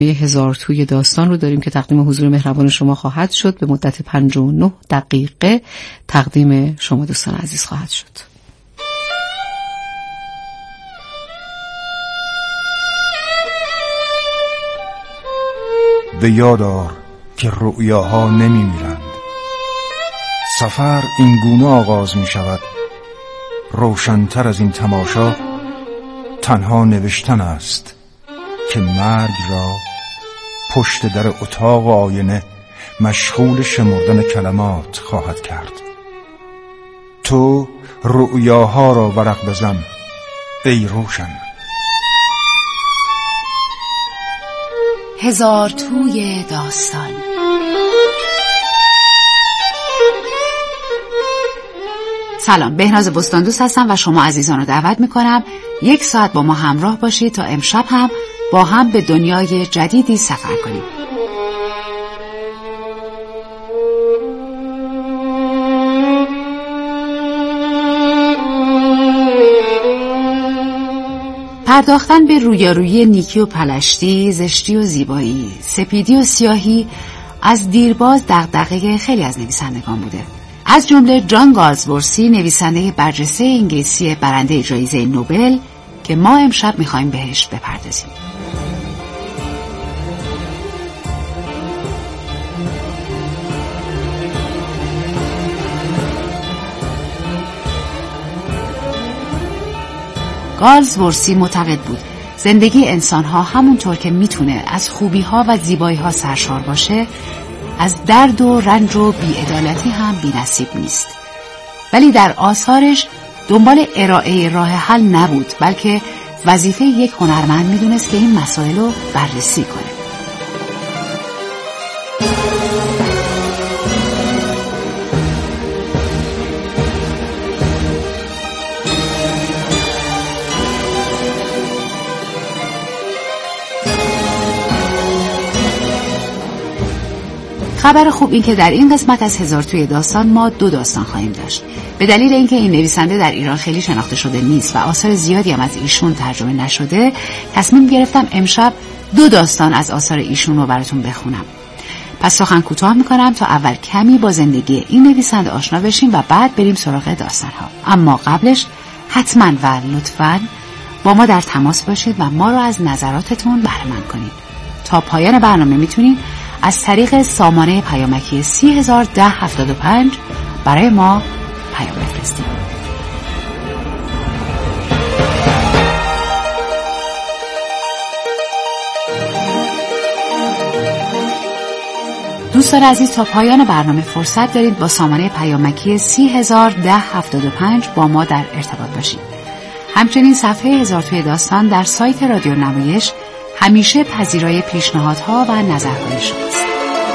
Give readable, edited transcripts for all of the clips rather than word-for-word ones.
1000 توی داستان رو داریم که تقدیم حضور مهربان شما خواهد شد. به مدت 59 دقیقه تقدیم شما دوستان عزیز خواهد شد. به یاد آر که رؤیاها نمی میرند. سفر این گونه آغاز می شود. روشن‌تر از این تماشا تنها نوشتن است که مرگ را پشت در اتاق آینه مشغول شمردن کلمات خواهد کرد. تو رؤیاها را ورق بزن ای روشن. 1000 توی داستان. سلام، بهناز بستاندوست هستم و شما عزیزان رو دعوت میکنم 1 ساعت با ما همراه باشید تا امشب هم با هم به دنیای جدیدی سفر کنیم. پرداختن به رویارویی نیکی و پلشتی، زشتی و زیبایی، سپیدی و سیاهی از دیرباز دغدغه خیلی از نویسندگان بوده. از جمله جان گالزورسی، نویسنده برجسته انگلیسی برنده جایزه نوبل که ما امشب میخوایم بهش بپردازیم. گالزورسی معتقد بود زندگی انسان‌ها همونطور که میتونه از خوبی‌ها و زیبایی‌ها سرشار باشه، از درد و رنج و بی‌عدالتی هم بی‌نصیب نیست. ولی در آثارش دنبال ارائه راه حل نبود، بلکه وظیفه یک هنرمند میدونست که این مسائل رو بررسی کنه. خبر خوب این که در این قسمت از 1000 توی داستان ما 2 داستان خواهیم داشت. به دلیل اینکه این نویسنده در ایران خیلی شناخته شده نیست و آثار زیادی هم از ایشون ترجمه نشده، تصمیم گرفتم امشب 2 داستان از آثار ایشون رو براتون بخونم. پس سخن کوتاه میکنم تا اول کمی با زندگی این نویسنده آشنا بشیم و بعد بریم سراغ داستانها. اما قبلش حتما و لطفاً با ما در تماس باشید و ما رو از نظراتتون بهره مند کنید. تا پایان برنامه میتونید از طریق سامانه پیامکی 301075 برای ما پیام بفرستید. دوستان عزیز، تا پایان برنامه فرصت دارید با سامانه پیامکی 301075 با ما در ارتباط باشید. همچنین صفحه 1000 توی داستان در سایت رادیو نمایش همیشه پذیرای پیشنهادها و نظرهای شماست.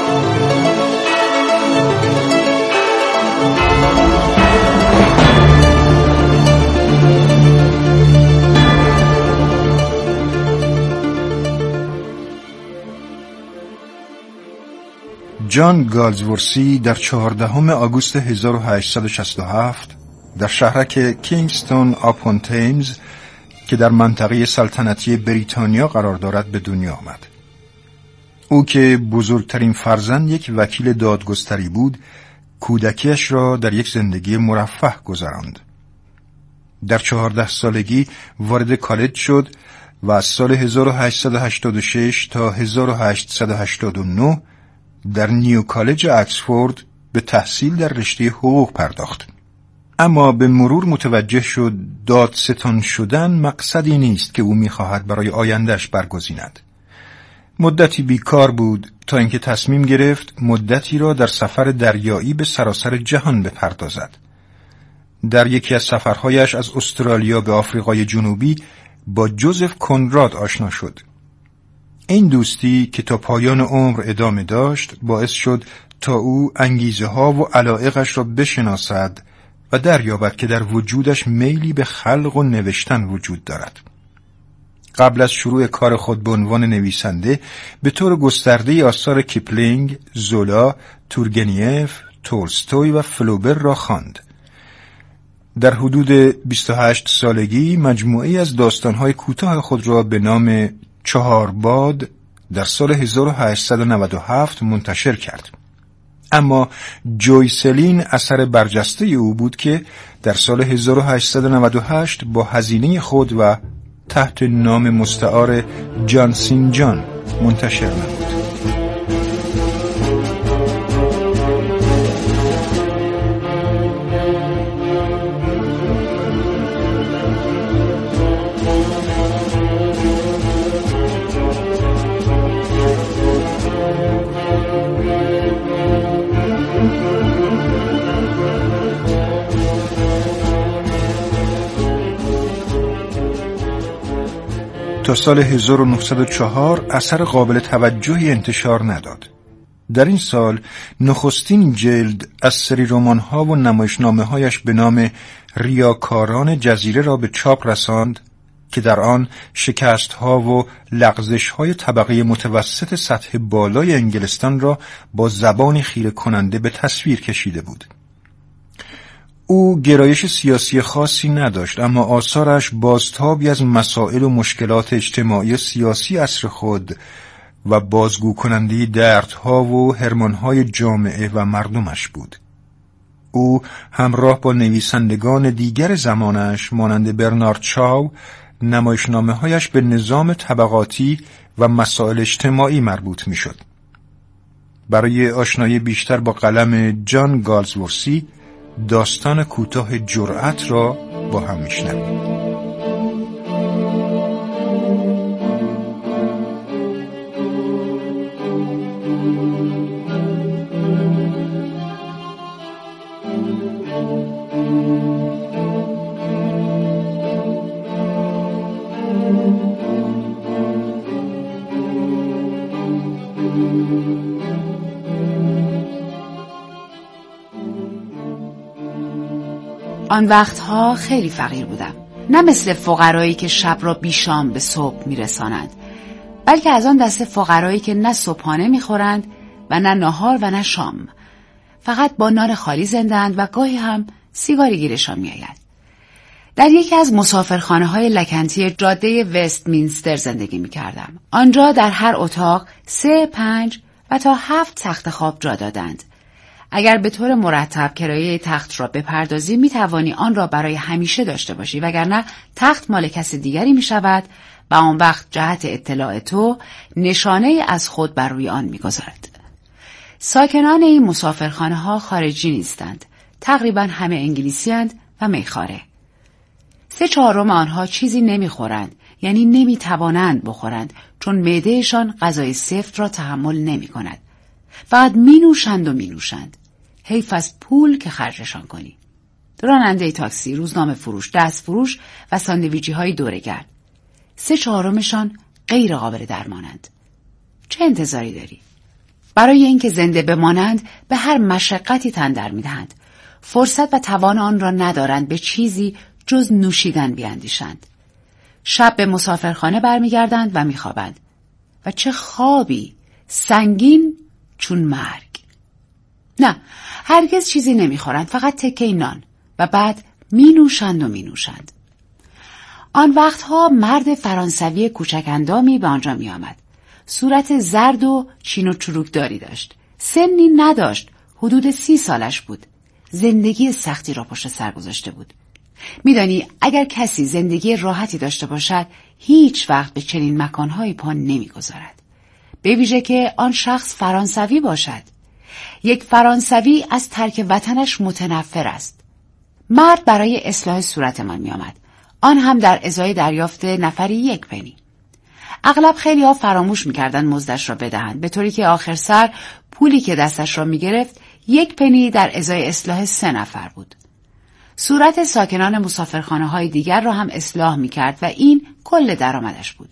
جان گالزورسی در 14 آگوست 1867 در شهرک کینگستون آپون تیمز که در منطقه سلطنتی بریتانیا قرار دارد به دنیا آمد. او که بزرگترین فرزند یک وکیل دادگستری بود، کودکیش را در یک زندگی مرفه گذراند. در 14 سالگی وارد کالج شد و از سال 1886 تا 1889 در نیو کالج اکسفورد به تحصیل در رشته حقوق پرداخت. اما به مرور متوجه شد دادستان شدن مقصدی نیست که او می‌خواهد برای آینده‌اش برگزیند. مدتی بیکار بود تا اینکه تصمیم گرفت مدتی را در سفر دریایی به سراسر جهان بپردازد. در یکی از سفرهایش از استرالیا به آفریقای جنوبی با جوزف کنراد آشنا شد. این دوستی که تا پایان عمر ادامه داشت باعث شد تا او انگیزه ها و علایقش را بشناسد و دریابد که در وجودش میلی به خلق و نوشتن وجود دارد. قبل از شروع کار خود به عنوان نویسنده به طور گسترده آثار کیپلینگ، زولا، تورگنیف، تولستوی و فلوبر را خواند. در حدود 28 سالگی مجموعه‌ای از داستان‌های کوتاه خود را به نام 4 باد در سال 1897 منتشر کرد. اما جویسلین اثر برجسته او بود که در سال 1898 با هزینه خود و تحت نام مستعار جان سین جان منتشر نمود. تا سال 1904 اثر قابل توجهی انتشار نداد. در این سال نخستین جلد از سری رمان‌ها و نمایشنامه‌هایش به نام ریاکاران جزیره را به چاپ رساند که در آن شکست‌ها و لغزش‌های طبقه متوسط سطح بالای انگلستان را با زبانی خیره کننده به تصویر کشیده بود. او گرایش سیاسی خاصی نداشت، اما آثارش بازتابی از مسائل و مشکلات اجتماعی سیاسی عصر خود و بازگو کننده دردها و حرمانهای جامعه و مردمش بود. او همراه با نویسندگان دیگر زمانش مانند برنارد شاو نمایشنامه‌هایش به نظام طبقاتی و مسائل اجتماعی مربوط می‌شد. برای آشنایی بیشتر با قلم جان گالزورسی داستان کوتاه جرأت را با هم میشنویم. آن وقتها خیلی فقیر بودم، نه مثل فقرایی که شب را بیشام به صبح میرسانند، بلکه از آن دسته فقرایی که نه صبحانه میخورند و نه نهار و نه شام، فقط با نان خالی زندند و گاهی هم سیگاری گیرشان میآید. در یکی از مسافرخانه‌های لکنتی جاده وستمینستر زندگی میکردم. آنجا در هر اتاق 3، 5 و تا 7 تخت خواب جا دادند. اگر به طور مرتب کرایه تخت را بپردازی میتوانی آن را برای همیشه داشته باشی، وگرنه تخت مال کس دیگری میشود و آن وقت جهت اطلاع تو نشانه از خود بر روی آن میگذارد. ساکنان این مسافرخانه ها خارجی نیستند، تقریبا همه انگلیسی‌اند و میخواره. 3/4 آنها چیزی نمیخورند، یعنی نمیتوانند بخورند، چون معدهشان غذای سفت را تحمل نمیکند. فقط مینوشند و مینوشند. حیف از پول که خرجشان کنی. راننده تاکسی، روزنامه فروش، دست فروش و ساندویچی های دوره‌گرد. 3/4 غیر قابل درمانند. چه انتظاری داری؟ برای اینکه زنده بمانند به هر مشقتی تن در میدهند. فرصت و توان آن را ندارند به چیزی جز نوشیدن بیاندیشند. شب به مسافرخانه برمیگردند و میخوابند. و چه خوابی سنگین چون مرگ. نه، هرگز چیزی نمیخورند، فقط تکه نان و بعد مینوشند و مینوشند. آن وقتها مرد فرانسوی کوچک اندامی به آنجا می آمد. صورت زرد و چین و چروکداری داشت. سنی نداشت، حدود 30 سالش بود. زندگی سختی را پشت سر گذاشته بود. میدانی اگر کسی زندگی راحتی داشته باشد هیچ وقت به چنین مکانهایی پا نمیگذارد، به ویژه که آن شخص فرانسوی باشد. یک فرانسوی از ترک وطنش متنفر است. مرد برای اصلاح صورتمان می آمد، آن هم در ازای دریافت نفری 1 پنی. اغلب خیلی ها فراموش می کردن مزدش را بدهند، به طوری که آخر سر پولی که دستش را می گرفت 1 پنی در ازای اصلاح 3 نفر بود. صورت ساکنان مسافرخانه های دیگر را هم اصلاح می کرد و این کل درآمدش بود.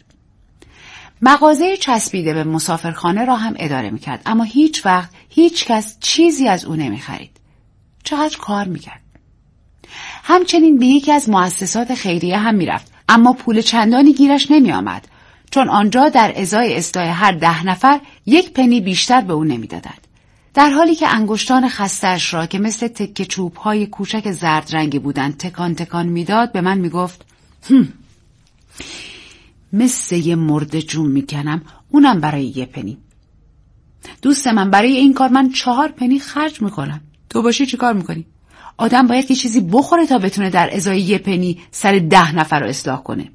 مغازه چسبیده به مسافرخانه را هم اداره می کرد، اما هیچ وقت هیچ کس چیزی از او نمی خرید. چقدر کار می کرد. همچنین به یکی از مؤسسات خیریه هم می رفت، اما پول چندانی گیرش نمی آمد، چون آنجا در ازای اصلاح هر 10 نفر 1 پنی بیشتر به او نمی دادند. در حالی که انگشتان خسته‌اش را که مثل تکه چوب‌های کوچک زرد رنگی بودند تکان تکان می‌داد، به من می‌گفت مثل یه مرده جون می‌کنم، اونم برای 1 پنی. دوست من، برای این کار من 4 پنی خرج میکنم. تو باشی چی کار میکنی؟ آدم باید یه چیزی بخوره تا بتونه در ازای 1 پنی سر 10 نفر رو اصلاح کنه.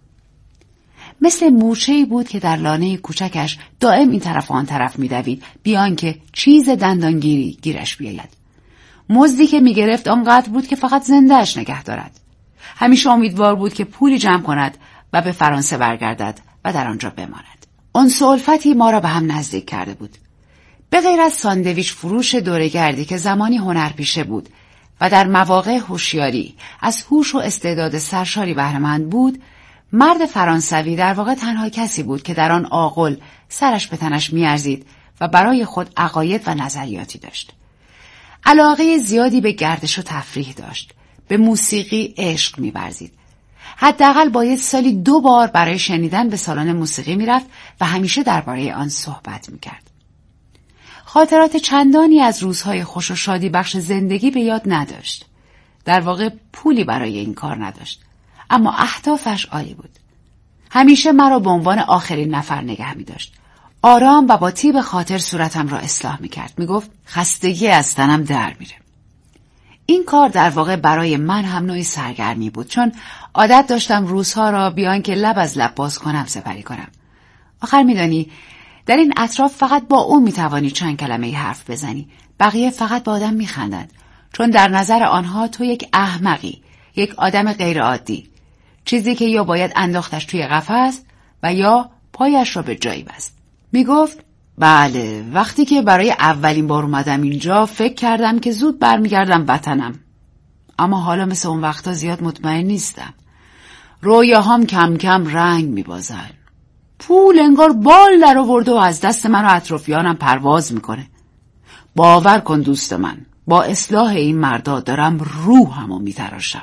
مثل مورچه‌ای بود که در لانه کوچکش دائم این طرف و آن طرف می‌دوید بیان که چیز دندانگیری گیرش بیاید. مزدی که می‌گرفت آنقدر بود که فقط زنده‌اش نگه دارد. همیشه امیدوار بود که پولی جمع کند و به فرانسه برگردد و در آنجا بماند. انس و الفتی ما را به هم نزدیک کرده بود. به غیر از ساندویچ فروش دوره‌گردی که زمانی هنرپیشه بود و در مواقع هوشیاری از هوش و استعداد سرشاری بهره‌مند بود، مرد فرانسوی در واقع تنها کسی بود که در آن عاقل سرش به تنش می‌ارزید و برای خود عقاید و نظریاتی داشت. علاقه زیادی به گردش و تفریح داشت. به موسیقی عشق می‌ورزید. حداقل باید سالی 2 بار برای شنیدن به سالن موسیقی می‌رفت و همیشه درباره آن صحبت می‌کرد. خاطرات چندانی از روزهای خوش و شادی بخش زندگی به یاد نداشت. در واقع پولی برای این کار نداشت. اما اهدافش عالی بود. همیشه مرا به عنوان آخرین نفر نگه می داشت. آرام و با طیب خاطر صورتم را اصلاح می کرد. می گفت خستگی از تنم در میره. این کار در واقع برای من هم نوعی سرگرمی بود، چون عادت داشتم روزها را بیان که لب از لب باز کنم سپری کنم. آخر می دانی در این اطراف فقط با او می توانی چند کلمه حرف بزنی. بقیه فقط با آدم می خندند، چون در نظر آنها تو یک احمقی، یک آدم غیر عادی، چیزی که یا باید انداختش توی قفس و یا پایش را به جایی بست. می گفت بله، وقتی که برای اولین بار اومدم اینجا فکر کردم که زود برمیگردم وطنم، اما حالا مثل اون وقتا زیاد مطمئن نیستم. رویاهام کم کم رنگ می بازن. پول انگار بال در آورده و از دست من و اطرافیانم پرواز میکنه. باور کن دوست من، با اصلاح این مردا دارم روحمو میتراشم.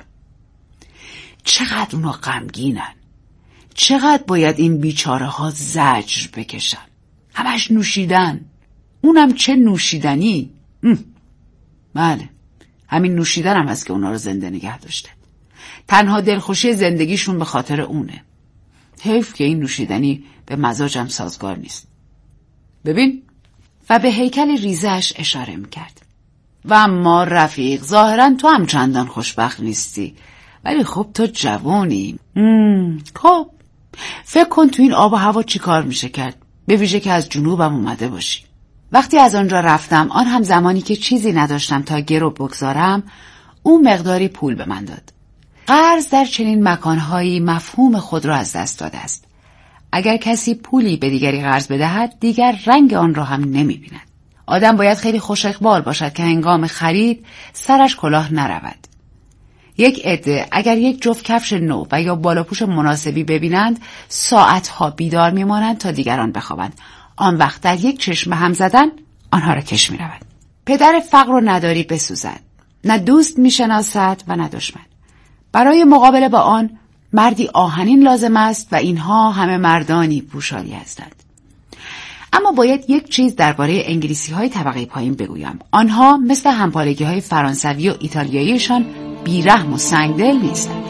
چقدر اونا غمگینن، چقدر باید این بیچاره ها زجر بکشن. همش نوشیدن، اونم چه نوشیدنی. بله، همین نوشیدن هم هست که اونا رو زنده نگه داشته. تنها دلخوشی زندگیشون به خاطر اونه. حیف که این نوشیدنی به مزاجم سازگار نیست. ببین، و به هیکل ریزش اشاره میکرد. و اما رفیق، ظاهرا تو هم چندان خوشبخت نیستی، ولی خب تو جوانی. خب فکر کن تو این آب و هوا چی کار میشه کرد، به ویژه که از جنوبم اومده باشی. وقتی از آنجا رفتم، آن هم زمانی که چیزی نداشتم تا گرو بگذارم، او مقداری پول به من داد. قرض در چنین مکانهایی مفهوم خود را از دست داده است. اگر کسی پولی به دیگری قرض بدهد، دیگر رنگ آن را هم نمی‌بیند. آدم باید خیلی خوش اقبال باشد که هنگام خرید سرش کلاه نرود. یک عده اگر یک جفت کفش نو و یا بالاپوش مناسبی ببینند، ساعتها بیدار میمانند تا دیگران بخوابند. آن وقت در یک چشم هم زدن آنها را کش می‌رود. پدر فقر و نداری بسوزد، نه دوست میشناسد و نه دشمن. برای مقابله با آن مردی آهنین لازم است و اینها همه مردانی پوشالی هستند. اما باید یک چیز درباره انگلیسی‌های طبقه پایین بگویم. آنها مثل همپالگی‌های فرانسوی و ایتالیاییشان بیرحم و سنگدل نیستند.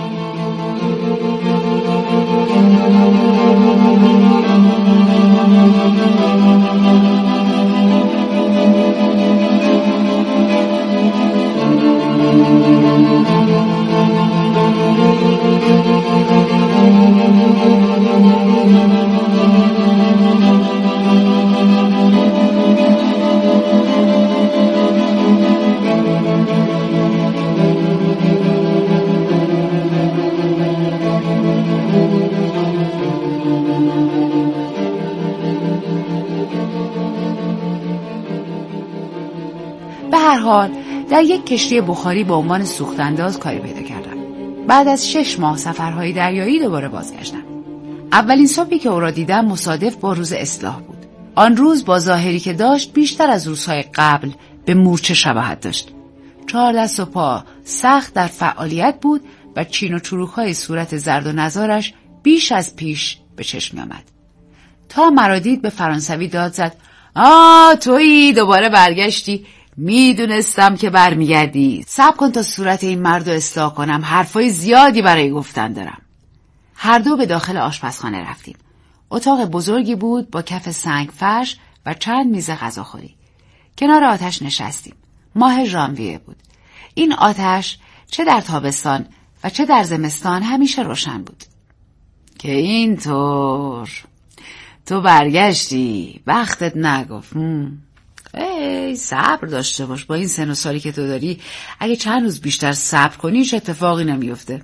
به هر حال در یک کشتی بخاری به عنوان سوخت‌انداز کاری پیدا کردم. بعد از 6 ماه سفرهای دریایی دوباره بازگشتم. اولین صبحی که او را دیدم مصادف با روز اصلاح بود. آن روز با ظاهری که داشت بیشتر از روزهای قبل به مورچه شباهت داشت. 4 دست و پا سخت در فعالیت بود و چین و چروک‌های صورت زرد و نزارش بیش از پیش به چشم آمد. تا مرا دید به فرانسوی داد زد: تویی دوباره برگشتی؟ میدونستم که برمیگردی. صبر کن تا صورت این مرد رو اصلاح کنم، حرفای زیادی برای گفتن دارم. هر دو به داخل آشپزخانه رفتیم. اتاق بزرگی بود با کف سنگ فرش و چند میز غذاخوری. کنار آتش نشستیم. ماه ژانویه بود. این آتش چه در تابستان و چه در زمستان همیشه روشن بود. که اینطور تو برگشتی، وقتت نگفت. ای صبر داشته باش، با این سن و سالی که تو داری اگه چند روز بیشتر صبر کنی هیچ اتفاقی نمیفته.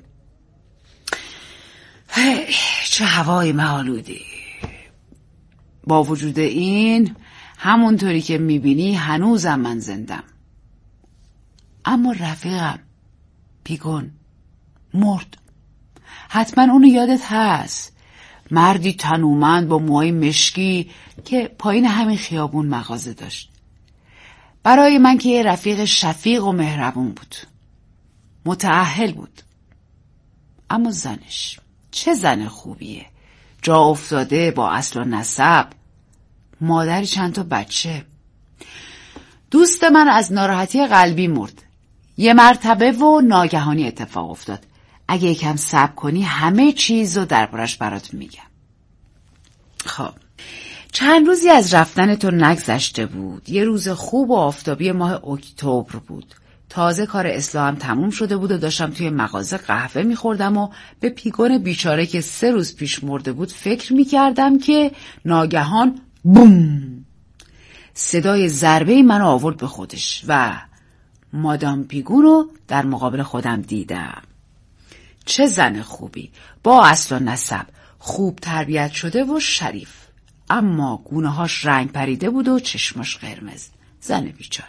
چه هوای مه‌آلودی. با وجود این همونطوری که میبینی هنوزم من زندم. اما رفیقم پیگون مرد. حتما اونو یادت هست. مردی تنومند با موهای مشکی که پایین همین خیابون مغازه داشت. برای من که یه رفیق شفیق و مهربون بود. متأهل بود. اما زنش چه زن خوبیه. جا افتاده، با اصل و نسب، مادری چند تا بچه. دوست من از ناراحتی قلبی مرد. یه مرتبه و ناگهانی اتفاق افتاد. اگه یکم صبر کنی همه چیز رو دربارش برات میگم. خب چند روزی از رفتن تو نگذشته بود. یه روز خوب و آفتابی ماه اکتبر بود. تازه کار اصلاحم تموم شده بود و داشتم توی مغازه قهوه میخوردم و به پیگون بیچاره که 3 روز پیش مرده بود فکر میکردم که ناگهان بوم، صدای ضربه منو آورد به خودش و مادام پیگون رو در مقابل خودم دیدم. چه زن خوبی، با اصل و نسب، خوب تربیت شده و شریف، اما گونه‌هاش رنگ پریده بود و چشماش قرمز. زن بیچاره.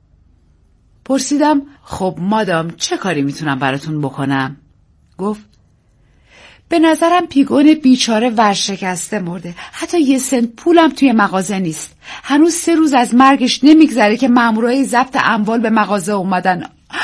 پرسیدم خب مادام چه کاری میتونم براتون بکنم؟ گفت به نظرم پیگون بیچاره ورشکسته مرده. حتی یه سنت پولم توی مغازه نیست. هنوز 3 روز از مرگش نمیگذره که مامورای ضبط اموال به مغازه اومدن.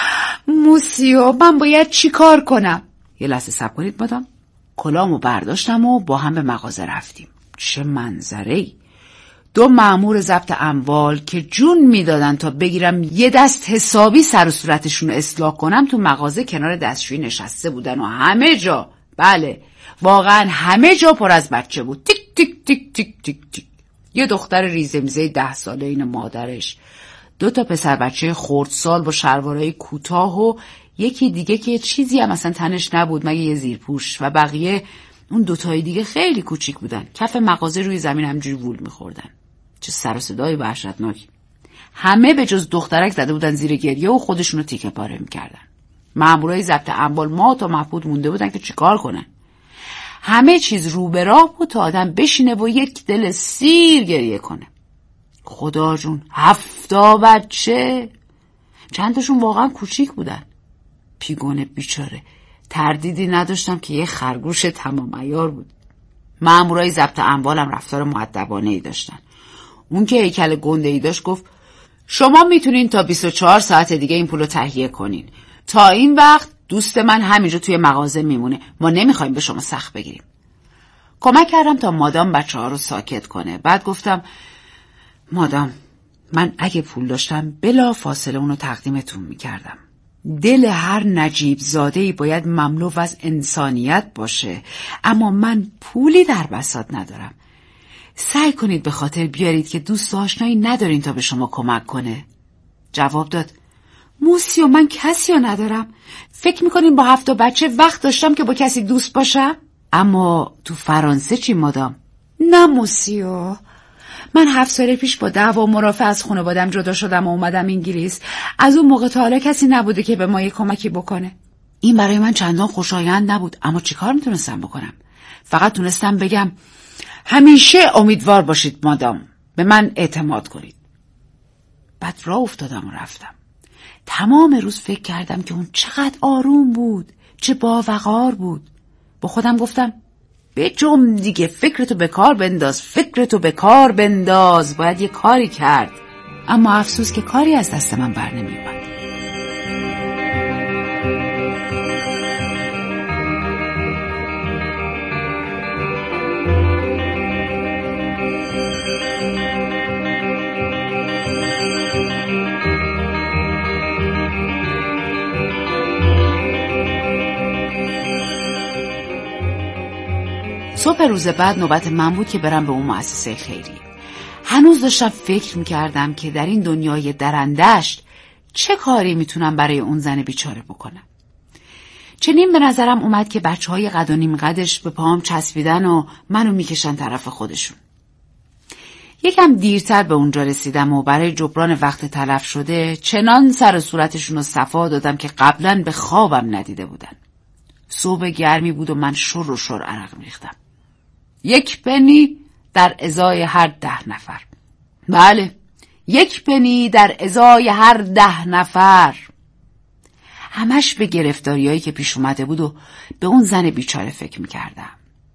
موسیو من باید چی کار کنم؟ یه لحظه صبر کنید مادام. کلامو برداشتم و با هم به مغازه رفتیم. چه منظره‌ای! 2 مأمور ضبط اموال که جون میدادن تا بگیرم یه دست حسابی سر و صورتشون رو اصلاح کنم تو مغازه کنار دستشویی نشسته بودن و همه جا، بله واقعا همه جا پر از بچه بود. تیک تیک تیک تیک تیک تیک. یه دختر ریزمیزه 10 ساله این مادرش، 2 تا پسر بچه خردسال با شلوارای کوتاه و یکی دیگه که چیزی هم اصلا تنش نبود مگه یه زیرپوش و بقیه اون 2 تای دیگه خیلی کوچیک بودن. کف مغازه روی زمین همجوری وول می‌خوردن. چه سر و صدای وحشتناک. همه به جز دخترک زده بودن زیر گریه و خودشونو تیکه پاره می‌کردن. مامورای ضبط اموال ما تا مبهوت مونده بودن که چیکار کنن. همه چیز رو به راه بود تا آدم بشینه و یک دل سیر گریه کنه. خدا جون 7 بچه، چند تاشون واقعا کوچیک بودن. پیگون بیچاره، تردیدی نداشتم که یه خرگوش تمام عیار بود. مامورای ضبط اموالم رفتار مؤدبانه‌ای داشتن. اون که هیکل گنده‌ای داشت گفت شما میتونین تا 24 ساعت دیگه این پولو تهیه کنین. تا این وقت دوست من همینجا توی مغازه میمونه. ما نمیخوایم به شما سخت بگیریم. کمک کردم تا مادام بچه‌ها رو ساکت کنه. بعد گفتم مادام من اگه پول داشتم بلا فاصله اونو تقدیمتون میکردم. دل هر نجیب زاده‌ای باید مملو از انسانیت باشه، اما من پولی در بساط ندارم. سعی کنید به خاطر بیارید که دوست و آشنایی ندارین تا به شما کمک کنه. جواب داد موسیو من کسی رو ندارم. فکر میکنین با 7 بچه وقت داشتم که با کسی دوست باشم؟ اما تو فرانسه چی مادام؟ نه موسیو، من 7 سال پیش با دعوا و مرافعه از خانواده‌ام جدا شدم و اومدم انگلیس. از اون موقع تا حالا کسی نبوده که به ما یه کمکی بکنه. این برای من چندان خوشایند نبود، اما چیکار میتونستم بکنم؟ فقط تونستم بگم همیشه امیدوار باشید مادام، به من اعتماد کنید. بعد راه افتادم و رفتم. تمام روز فکر کردم که اون چقدر آروم بود، چه باوقار بود. با خودم گفتم بجم دیگه، فکرتو به کار بنداز، فکرتو به کار بنداز، باید یه کاری کرد. اما افسوس که کاری از دست من بر نمی اومد. صبح روز بعد نوبت من بود که برم به اون مؤسسه خیریه. هنوز داشتم فکر میکردم که در این دنیای درندشت چه کاری میتونم برای اون زن بیچاره بکنم. چنین به نظرم اومد که بچه‌های قد و نیم قدش به پاهم چسبیدن و منو میکشن طرف خودشون. یکم دیرتر به اونجا رسیدم و برای جبران وقت تلف شده چنان سر و صورتشون رو صفا دادم که قبلا به خوابم ندیده بودن. صبح گرمی بود و من شر و شر عرق می‌ریختم. 1 پنی در ازای هر 10 نفر. بله، 1 پنی در ازای هر 10 نفر. همش به گرفتاریایی که پیش اومده بود و به اون زن بیچاره فکر می‌کردم.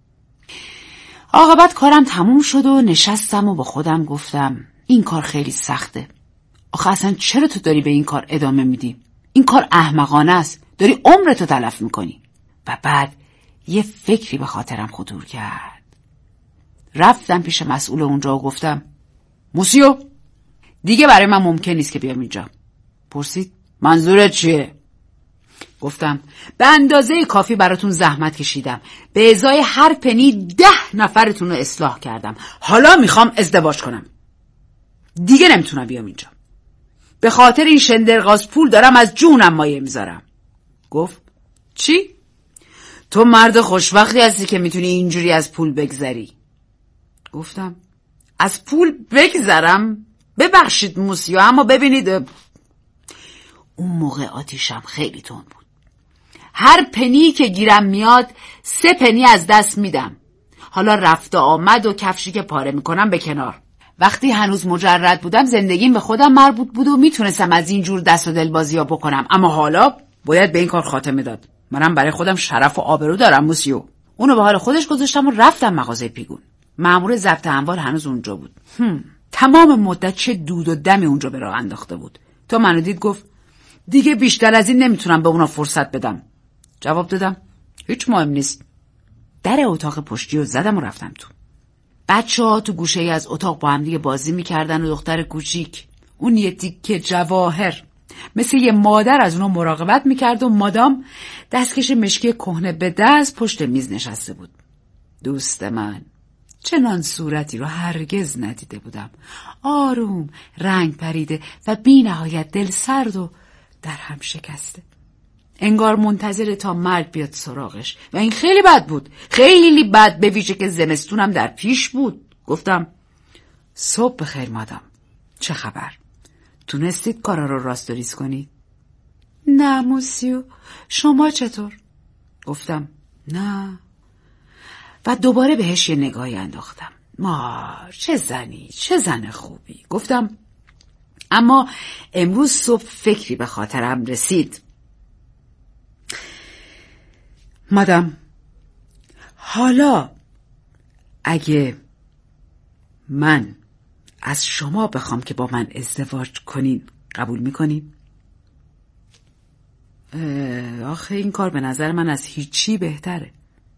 عاقبت کارم تموم شد و نشستم و با خودم گفتم این کار خیلی سخته. آخه اصلا چرا تو داری به این کار ادامه میدی؟ این کار احمقانه است. داری عمرتو تلف میکنی. و بعد یه فکری به خاطرم خطور کرد. رفتم پیش مسئول اونجا و گفتم موسیو، دیگه برای من ممکن نیست که بیام اینجا. پرسید منظورت چیه؟ گفتم به اندازه کافی براتون زحمت کشیدم. به ازای هر پنی 10 نفرتون رو اصلاح کردم. حالا میخوام ازدواج کنم. دیگه نمیتونم بیام اینجا. به خاطر این شندرغاز پول دارم از جونم مایه میذارم. گفت چی؟ تو مرد خوشبختی هستی که میتونی اینجوری از پول بگذری. گفتم از پول بگذرم؟ ببخشید موسیو، اما ببینید اون موقع آتیشم خیلی تند بود. هر پنی که گیرم میاد 3 پنی از دست میدم. حالا رفت و آمد و کفشی که پاره میکنم به کنار. وقتی هنوز مجرد بودم زندگیم به خودم مربوط بود و میتونستم از این جور دست و دل بازی‌ها بکنم، اما حالا باید به این کار خاتمه داد. منم برای خودم شرف و آبرو دارم موسیو. اونو به حال خودش گذاشتم و رفتم مغازه پیگون. مأمور ضبط اموال هنوز اونجا بود. تمام مدت چه دود و دمی اونجا به راه انداخته بود. تا منو دید گفت دیگه بیشتر از این نمیتونم به اونا فرصت بدم. جواب دادم هیچ مهم نیست. در اتاق پشتی رو زدم و رفتم تو. بچه‌ها تو گوشه ای از اتاق با هم دیگه بازی میکردن و دختر کوچیک، اون یه تیکه جواهر، مثل یه مادر از اونا مراقبت میکرد و مادام دستکش مشکی کهنه به دست پشت میز نشسته بود. دوست من، چنان صورتی رو هرگز ندیده بودم. آروم، رنگ پریده و بی نهایت دل سرد و در هم شکسته. انگار منتظر تا مرگ بیاد سراغش و این خیلی بد بود. خیلی بد، به ویژه که زمستونم در پیش بود. گفتم صبح بخیر مادام، چه خبر؟ تونستید کارا رو راستوریز کنید؟ نه موسیو، شما چطور؟ گفتم نه. و دوباره بهش یه نگاهی انداختم. چه زنی، چه زن خوبی. گفتم اما امروز صبح فکری به خاطرم رسید. مادام، حالا اگه من از شما بخوام که با من ازدواج کنین قبول میکنین؟ آخه این کار به نظر من از هیچی بهتره.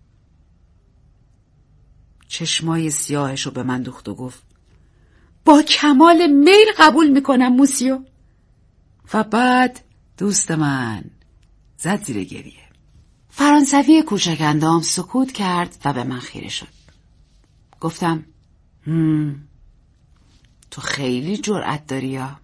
چشمای سیاهش رو به من دوخت و گفت با کمال میل قبول میکنم موسیو. و بعد دوست من زد زیر گریه. فرانسوی کوچک اندام سکوت کرد و به من خیره شد. گفتم تو خیلی جرأت داری یا؟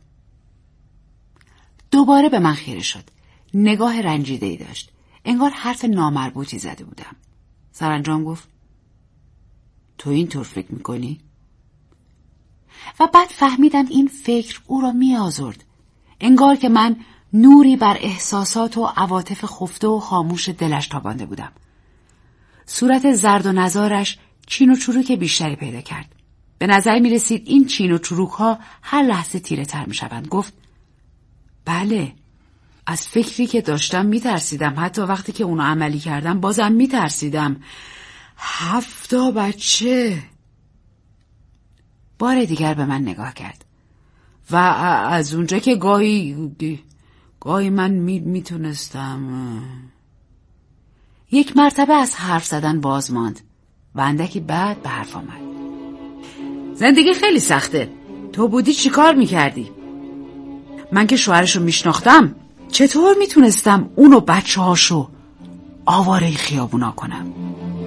دوباره به من خیره شد. نگاه رنجیده‌ای داشت. انگار حرف نامربوطی زده بودم. سرانجام گفت تو اینطور فکر میکنی؟ و بعد فهمیدم این فکر او را میآزرد. انگار که من نوری بر احساسات و عواطف خفته و خاموش دلش تابانده بودم. صورت زرد و نزارش چین و چروک بیشتری پیدا کرد. به نظر می رسید این چین و چروک ها هر لحظه تیره تر می شوند. گفت بله، از فکری که داشتم می ترسیدم. حتی وقتی که اونو عملی کردم بازم می ترسیدم. 7 بچه. بار دیگر به من نگاه کرد و از اونجا که گاهی من میتونستم. یک مرتبه از حرف زدن باز ماند و اندکی بعد به حرف آمد. زندگی خیلی سخته. تو بودی چی کار میکردی؟ من که شوهرشو میشناختم چطور میتونستم اونو بچه هاشو آواره خیابونا کنم؟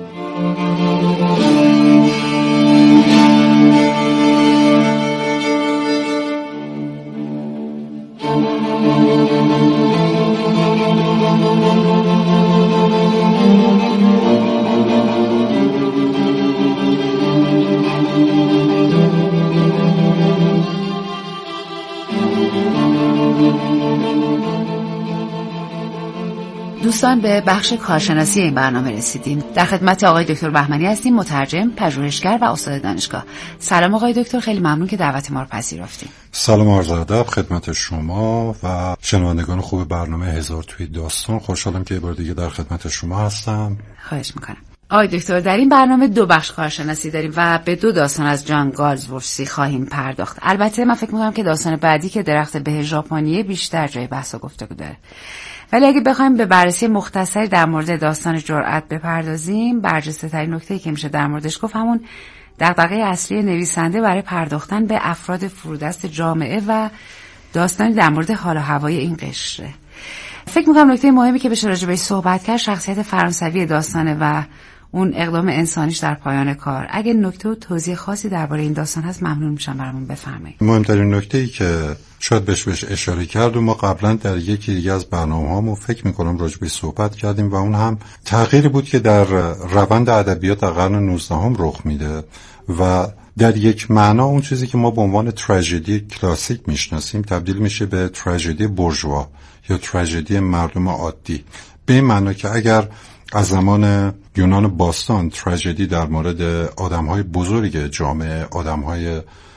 دوستان، به بخش کارشناسی این برنامه رسیدیم. در خدمت آقای دکتر بهمنی هستیم، مترجم، پژوهشگر و استاد دانشگاه. سلام آقای دکتر، خیلی ممنون که دعوت ما رو پذیرفتیم. سلام عرض ادب خدمت شما و شنوندگان خوب برنامه هزار توی داستان. خوشحالم که یه بار دیگه در خدمت شما هستم. خواهش میکنم. آقای دکتر، در این برنامه 2 بخش کارشناسی داریم و به 2 داستان از جان گالزورسی خواهیم پرداخت. البته من فکر میکنم که داستان بعدی که درخت به ژاپنی بیشتر جای بحث و گفتگو داره. ولی اگه بخوایم به بررسی مختصری در مورد داستان جرأت بپردازیم، برجسته‌ترین نکته‌ای که میشه در موردش گفت همون دغدغه اصلی نویسنده برای پرداختن به افراد فرودست جامعه و داستانی در مورد حال و هوای این قشره. فکر می‌کنم نکته مهمی که بشه راجع بهش صحبت کرد شخصیت فرانسوی داستانه و اون اقدام انسانیش در پایان کار. اگه نکته و توضیح خاصی درباره این داستان هست ممنون میشم برامون بفرمایید. مهمترین نکته‌ای که شاید بهش اشاره کرد و ما قبلا در یکی دیگه از برنامه‌هامون فکر می‌کنم راجع بهش صحبت کردیم و اون هم تغییری بود که در روند ادبیات در قرن 19 رخ میده و در یک معنا اون چیزی که ما به عنوان تراژدی کلاسیک میشناسیم تبدیل میشه به تراژدی بورژوا یا تراژدی مردم عادی. به این معنا که اگر از زمان یونان باستان تراژدی در مورد آدم‌های بزرگ جامعه، آدم‌های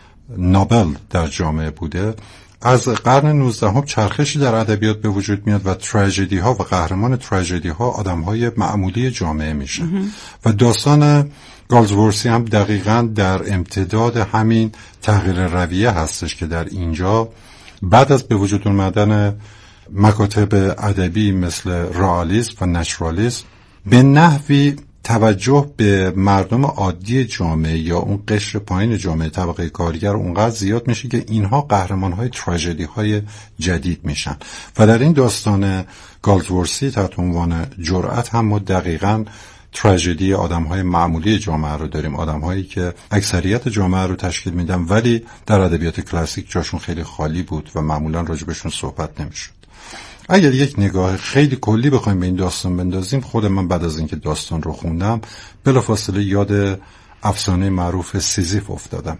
نابل در جامعه بوده، از قرن 19 چرخشی در ادبیات به وجود میاد و تراژدی ها و قهرمان تراژدی ها آدم‌های معمولی جامعه میشن و داستان گالزورسی هم دقیقاً در امتداد همین تغییر رویه هستش که در اینجا بعد از به وجود اومدن مکاتب ادبی مثل رئالیسم و نچرالیسم به نحوی توجه به مردم عادی جامعه یا اون قشر پایین جامعه، طبقه کارگر، اونقدر زیاد میشه که اینها قهرمان‌های تراژدی‌های جدید میشن و در این داستان گالزورسی تحت عنوان جرأت هم ما دقیقاً تراژدی آدم‌های معمولی جامعه رو داریم، آدم‌هایی که اکثریت جامعه رو تشکیل میدن ولی در ادبیات کلاسیک جاشون خیلی خالی بود و معمولاً راجبشون صحبت نمیشد. اگر یک نگاه خیلی کلی بخوایم به این داستان بندازیم، خود من بعد از اینکه داستان رو خوندم بلافاصله یاد افسانه معروف سیزیف افتادم.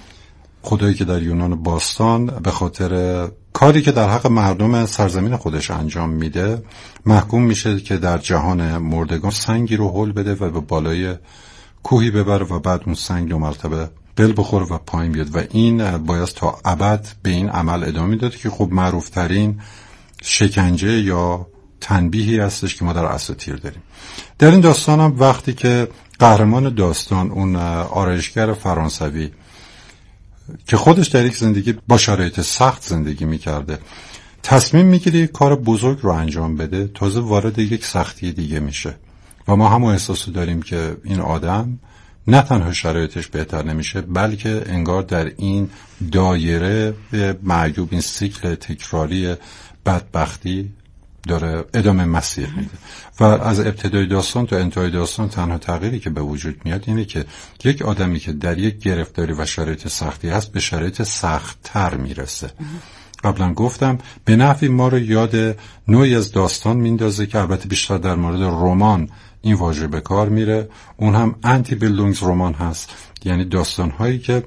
خدایی که در یونان باستان به خاطر کاری که در حق مردم سرزمین خودش انجام میده محکوم میشه که در جهان مردگان سنگی رو هل بده و به بالای کوهی ببره و بعد اون سنگ 2 مرتبه بل بخوره و پایین بیاد و این باید تا ابد به این عمل ادامه میداد که خب معروفترین شکنجه یا تنبیهی هستش که ما در اساطیر داریم. در این داستان هم وقتی که قهرمان داستان اون آرایشگر فرانسوی که خودش در یک زندگی با شرایط سخت زندگی میکرده تصمیم میگیره یک کار بزرگ رو انجام بده، تازه وارد یک سختی دیگه میشه و ما همون احساسو داریم که این آدم نه تنها شرایطش بهتر نمیشه بلکه انگار در این دایره معیوب، این سیکل تکراری بدبختی داره ادامه مسیر میده و از ابتدای داستان تا انتهای داستان تنها تغییری که به وجود میاد اینه که یک آدمی که در یک گرفتاری و شرایط سختی هست به شرایط سخت‌تر میرسه. قبلا گفتم به نحوی ما رو یاد نوعی از داستان میندازه که البته بیشتر در مورد رمان این واژه به کار میره، اون هم آنتی بیلدونگز رمان هست، یعنی داستان‌هایی که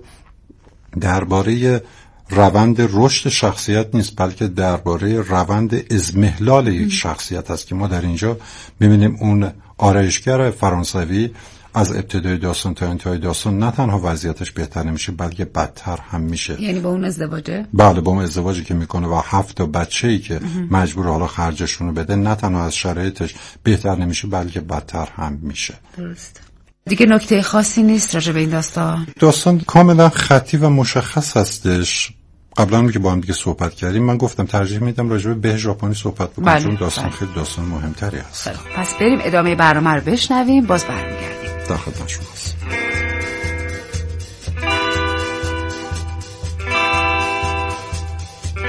درباره روند رشد شخصیت نیست بلکه درباره روند اضمحلال یک شخصیت است که ما در اینجا ببینیم اون آرایشگر فرانسوی از ابتدای داستان تا انتهای داستان نه تنها وضعیتش بهتر نمیشه بلکه بدتر هم میشه. یعنی با اون ازدواجه؟ بله، با اون ازدواجی که میکنه و 7 بچه‌ای که مجبور حالا خرجشون رو بده نه تنها از شرایطش بهتر نمیشه بلکه بدتر هم میشه. درست. دیگه نکته خاصی نیست راجع به این داستان؟ داستان کاملا خطی و مشخص هستش. قبلا که با هم دیگه صحبت کردیم من گفتم ترجیح میدم راجع به ژاپنی صحبت بکنم چون داستان خیلی داستان مهمتری هست. پس بریم ادامه برنامه رو بشنویم، باز برمیگردیم. در خدمت شماست.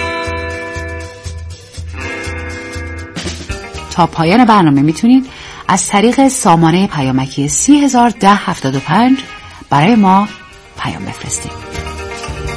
تا پایان برنامه میتونید از طریق سامانه پیامکی 30,01075 برای ما پیام بفرستید.